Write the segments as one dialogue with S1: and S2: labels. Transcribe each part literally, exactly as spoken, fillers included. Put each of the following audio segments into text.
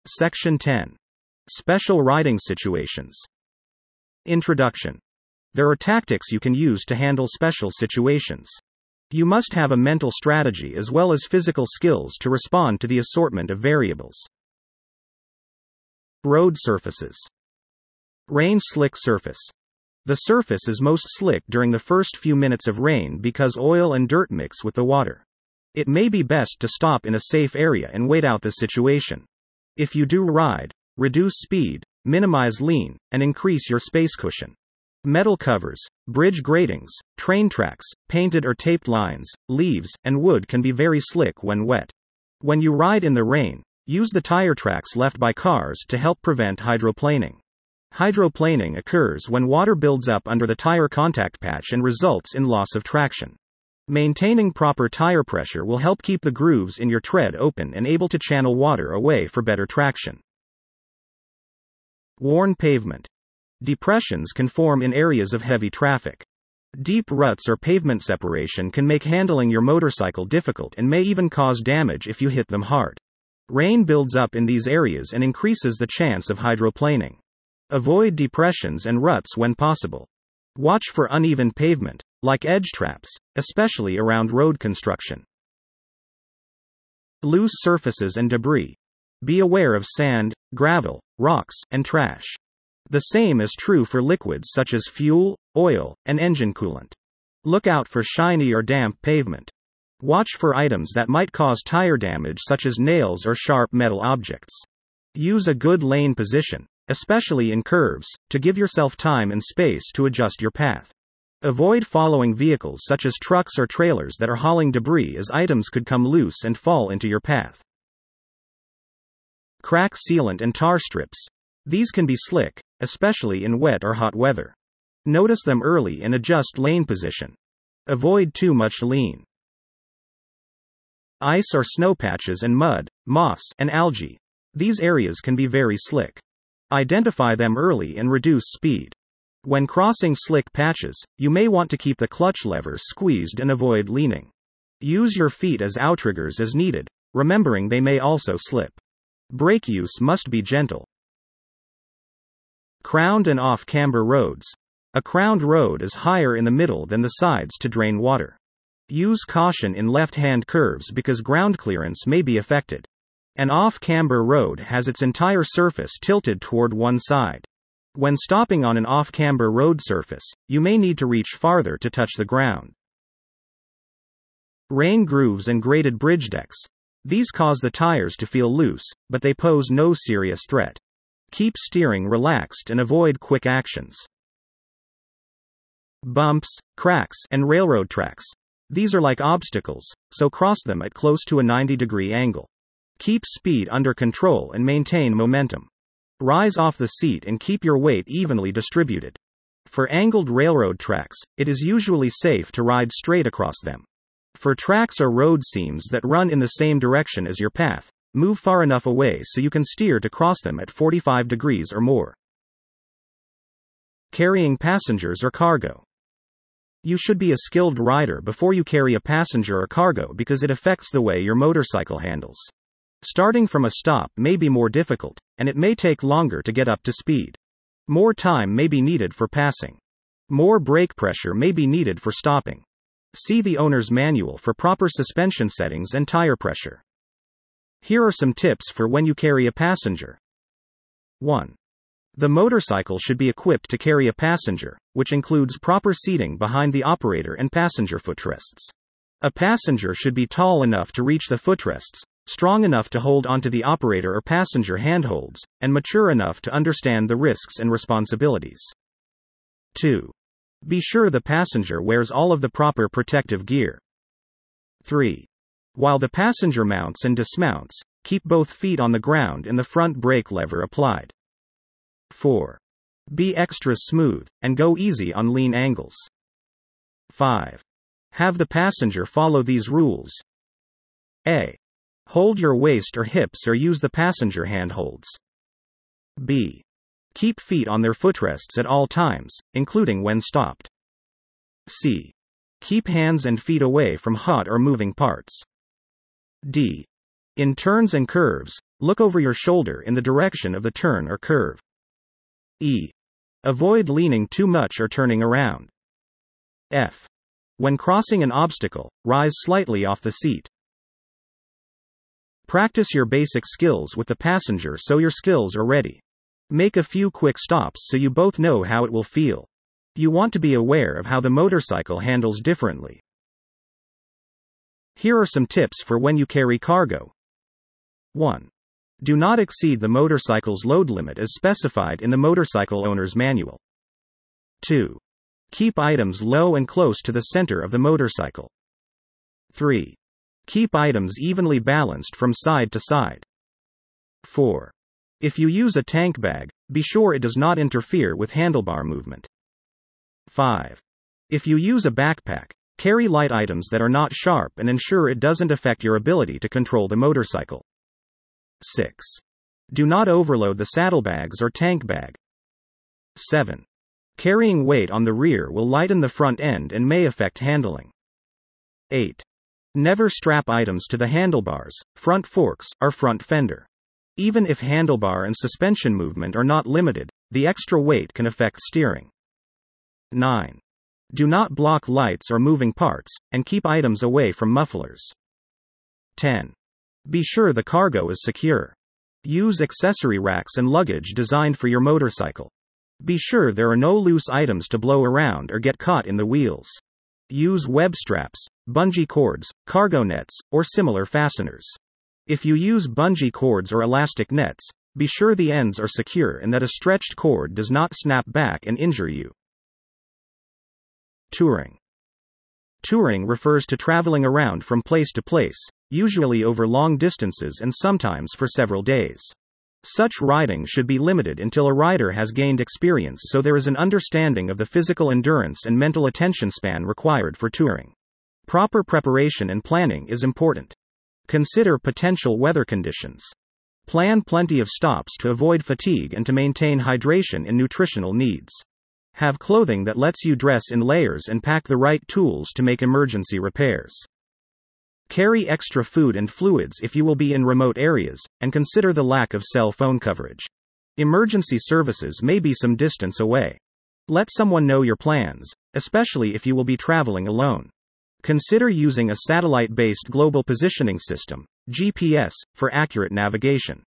S1: Section ten. Special riding situations. Introduction. There are tactics you can use to handle special situations. You must have a mental strategy as well as physical skills to respond to the assortment of variables. Road surfaces. Rain slick surface. The surface is most slick during the first few minutes of rain because oil and dirt mix with the water. It may be best to stop in a safe area and wait out the situation. If you do ride, reduce speed, minimize lean, and increase your space cushion. Metal covers, bridge gratings, train tracks, painted or taped lines, leaves, and wood can be very slick when wet. When you ride in the rain, use the tire tracks left by cars to help prevent hydroplaning. Hydroplaning occurs when water builds up under the tire contact patch and results in loss of traction. Maintaining proper tire pressure will help keep the grooves in your tread open and able to channel water away for better traction. Worn pavement. Depressions can form in areas of heavy traffic. Deep ruts or pavement separation can make handling your motorcycle difficult and may even cause damage if you hit them hard. Rain builds up in these areas and increases the chance of hydroplaning. Avoid depressions and ruts when possible. Watch for uneven pavement, like edge traps, especially around road construction. Loose surfaces and debris. Be aware of sand, gravel, rocks, and trash. The same is true for liquids such as fuel, oil, and engine coolant. Look out for shiny or damp pavement. Watch for items that might cause tire damage such as nails or sharp metal objects. Use a good lane position, especially in curves, to give yourself time and space to adjust your path. Avoid following vehicles such as trucks or trailers that are hauling debris as items could come loose and fall into your path. Crack sealant and tar strips. These can be slick, especially in wet or hot weather. Notice them early and adjust lane position. Avoid too much lean. Ice or snow patches and mud, moss, and algae. These areas can be very slick. Identify them early and reduce speed. When crossing slick patches, you may want to keep the clutch levers squeezed and avoid leaning. Use your feet as outriggers as needed, remembering they may also slip. Brake use must be gentle. Crowned and off-camber roads. A crowned road is higher in the middle than the sides to drain water. Use caution in left-hand curves because ground clearance may be affected. An off-camber road has its entire surface tilted toward one side. When stopping on an off-camber road surface, you may need to reach farther to touch the ground. Rain grooves and graded bridge decks. These cause the tires to feel loose, but they pose no serious threat. Keep steering relaxed and avoid quick actions. Bumps, cracks, and railroad tracks. These are like obstacles, so cross them at close to a ninety degree angle. Keep speed under control and maintain momentum. Rise off the seat and keep your weight evenly distributed. For angled railroad tracks, it is usually safe to ride straight across them. For tracks or road seams that run in the same direction as your path, move far enough away so you can steer to cross them at forty-five degrees or more. Carrying passengers or cargo. You should be a skilled rider before you carry a passenger or cargo because it affects the way your motorcycle handles. Starting from a stop may be more difficult, and it may take longer to get up to speed. More time may be needed for passing. More brake pressure may be needed for stopping. See the owner's manual for proper suspension settings and tire pressure. Here are some tips for when you carry a passenger. one. The motorcycle should be equipped to carry a passenger, which includes proper seating behind the operator and passenger footrests. A passenger should be tall enough to reach the footrests, strong enough to hold onto the operator or passenger handholds, and mature enough to understand the risks and responsibilities. two. Be sure the passenger wears all of the proper protective gear. three. While the passenger mounts and dismounts, keep both feet on the ground and the front brake lever applied. four. Be extra smooth, and go easy on lean angles. five. Have the passenger follow these rules. A. Hold your waist or hips or use the passenger handholds. B. Keep feet on their footrests at all times, including when stopped. C. Keep hands and feet away from hot or moving parts. D. In turns and curves, Look over your shoulder in the direction of the turn or curve. E. Avoid leaning too much or turning around. F. When crossing an obstacle, rise slightly off the seat. Practice your basic skills with the passenger so your skills are ready. Make a few quick stops so you both know how it will feel. You want to be aware of how the motorcycle handles differently. Here are some tips for when you carry cargo. one. Do not exceed the motorcycle's load limit as specified in the motorcycle owner's manual. two. Keep items low and close to the center of the motorcycle. three. Keep items evenly balanced from side to side. four. If you use a tank bag, be sure it does not interfere with handlebar movement. five. If you use a backpack, carry light items that are not sharp and ensure it doesn't affect your ability to control the motorcycle. six. Do not overload the saddlebags or tank bag. seven. Carrying weight on the rear will lighten the front end and may affect handling. eight. Never strap items to the handlebars, front forks, or front fender. Even if handlebar and suspension movement are not limited, the extra weight can affect steering. nine. Do not block lights or moving parts, and keep items away from mufflers. ten. Be sure the cargo is secure. Use accessory racks and luggage designed for your motorcycle. Be sure there are no loose items to blow around or get caught in the wheels. Use web straps, bungee cords, cargo nets, or similar fasteners. If you use bungee cords or elastic nets, be sure the ends are secure and that a stretched cord does not snap back and injure you. Touring. Touring refers to traveling around from place to place, usually over long distances and sometimes for several days. Such riding should be limited until a rider has gained experience so there is an understanding of the physical endurance and mental attention span required for touring. Proper preparation and planning is important. Consider potential weather conditions. Plan plenty of stops to avoid fatigue and to maintain hydration and nutritional needs. Have clothing that lets you dress in layers and pack the right tools to make emergency repairs. Carry extra food and fluids if you will be in remote areas, and consider the lack of cell phone coverage. Emergency services may be some distance away. Let someone know your plans, especially if you will be traveling alone. Consider using a satellite-based global positioning system, G P S, for accurate navigation.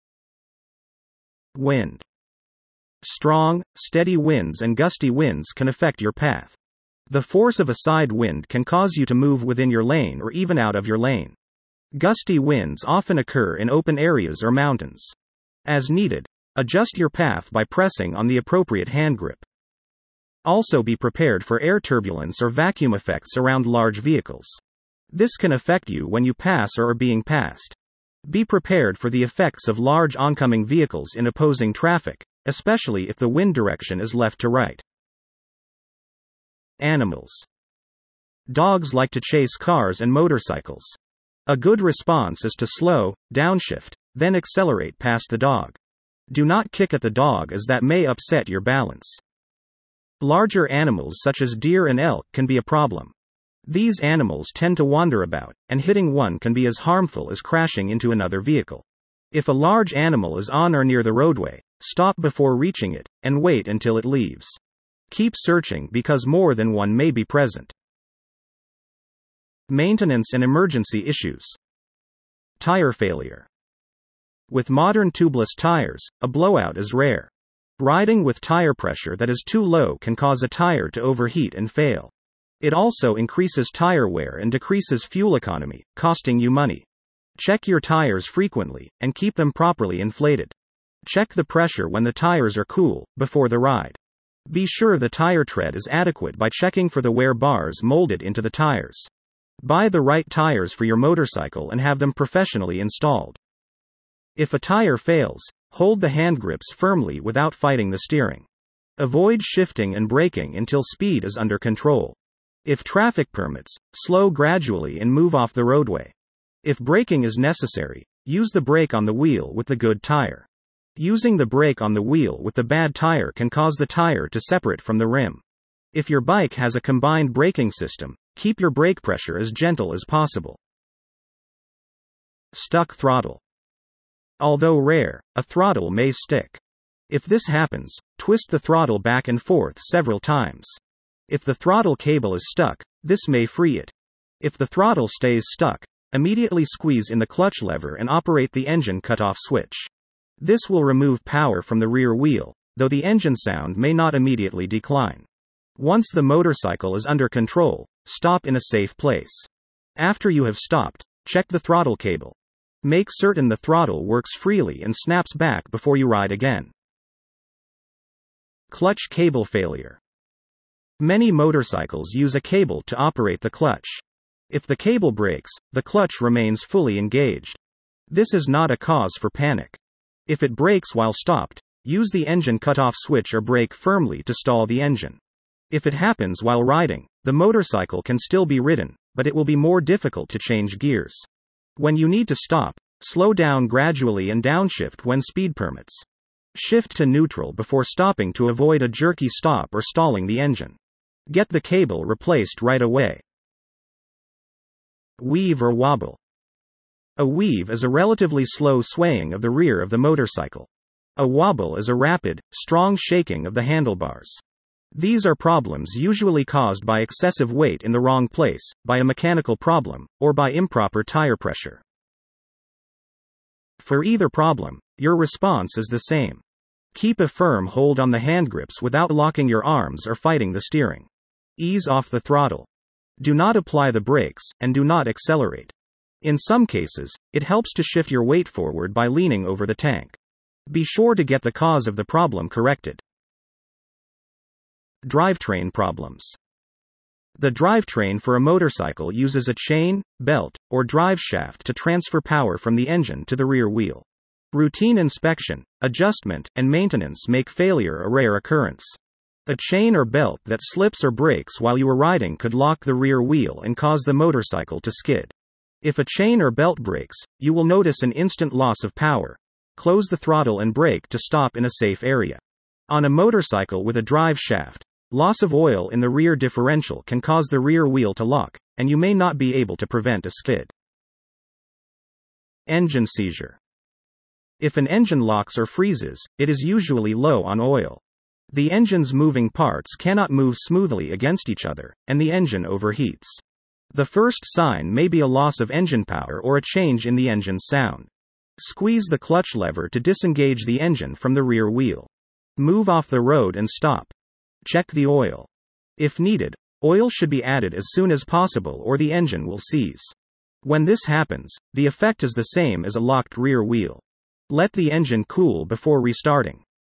S1: Wind. Strong, steady winds and gusty winds can affect your path. The force of a side wind can cause you to move within your lane or even out of your lane. Gusty winds often occur in open areas or mountains. As needed, adjust your path by pressing on the appropriate hand grip. Also be prepared for air turbulence or vacuum effects around large vehicles. This can affect you when you pass or are being passed. Be prepared for the effects of large oncoming vehicles in opposing traffic, especially if the wind direction is left to right. Animals. Dogs like to chase cars and motorcycles. A good response is to slow, downshift, then accelerate past the dog. Do not kick at the dog as that may upset your balance. Larger animals such as deer and elk can be a problem. These animals tend to wander about, and hitting one can be as harmful as crashing into another vehicle. If a large animal is on or near the roadway, stop before reaching it, and wait until it leaves. Keep searching because more than one may be present. Maintenance and emergency issues. Tire failure. With modern tubeless tires, a blowout is rare. Riding with tire pressure that is too low can cause a tire to overheat and fail. It also increases tire wear and decreases fuel economy, costing you money. Check your tires frequently, and keep them properly inflated. Check the pressure when the tires are cool, before the ride. Be sure the tire tread is adequate by checking for the wear bars molded into the tires. Buy the right tires for your motorcycle and have them professionally installed. If a tire fails, hold the hand grips firmly without fighting the steering. Avoid shifting and braking until speed is under control. If traffic permits, slow gradually and move off the roadway. If braking is necessary, use the brake on the wheel with the good tire. Using the brake on the wheel with the bad tire can cause the tire to separate from the rim. If your bike has a combined braking system, keep your brake pressure as gentle as possible. Stuck throttle. Although rare, a throttle may stick. If this happens, twist the throttle back and forth several times. If the throttle cable is stuck, this may free it. If the throttle stays stuck, immediately squeeze in the clutch lever and operate the engine cutoff switch. This will remove power from the rear wheel, though the engine sound may not immediately decline. Once the motorcycle is under control, stop in a safe place. After you have stopped, check the throttle cable. Make certain the throttle works freely and snaps back before you ride again. Clutch cable failure. Many motorcycles use a cable to operate the clutch. If the cable breaks, the clutch remains fully engaged. This is not a cause for panic. If it breaks while stopped, use the engine cutoff switch or brake firmly to stall the engine. If it happens while riding, the motorcycle can still be ridden, but it will be more difficult to change gears. When you need to stop, slow down gradually and downshift when speed permits. Shift to neutral before stopping to avoid a jerky stop or stalling the engine. Get the cable replaced right away. Weave or wobble. A weave is a relatively slow swaying of the rear of the motorcycle. A wobble is a rapid, strong shaking of the handlebars. These are problems usually caused by excessive weight in the wrong place, by a mechanical problem, or by improper tire pressure. For either problem, your response is the same. Keep a firm hold on the handgrips without locking your arms or fighting the steering. Ease off the throttle. Do not apply the brakes, and do not accelerate. In some cases, it helps to shift your weight forward by leaning over the tank. Be sure to get the cause of the problem corrected. Drivetrain problems. The drivetrain for a motorcycle uses a chain, belt, or drive shaft to transfer power from the engine to the rear wheel. Routine inspection, adjustment, and maintenance make failure a rare occurrence. A chain or belt that slips or breaks while you are riding could lock the rear wheel and cause the motorcycle to skid. If a chain or belt breaks, you will notice an instant loss of power. Close the throttle and brake to stop in a safe area. On a motorcycle with a drive shaft, loss of oil in the rear differential can cause the rear wheel to lock, and you may not be able to prevent a skid. Engine seizure. If an engine locks or freezes, it is usually low on oil. The engine's moving parts cannot move smoothly against each other, and the engine overheats. The first sign may be a loss of engine power or a change in the engine's sound. Squeeze the clutch lever to disengage the engine from the rear wheel. Move off the road and stop. Check the oil. If needed, oil should be added as soon as possible or the engine will seize. When this happens, the effect is the same as a locked rear wheel. Let the engine cool before restarting.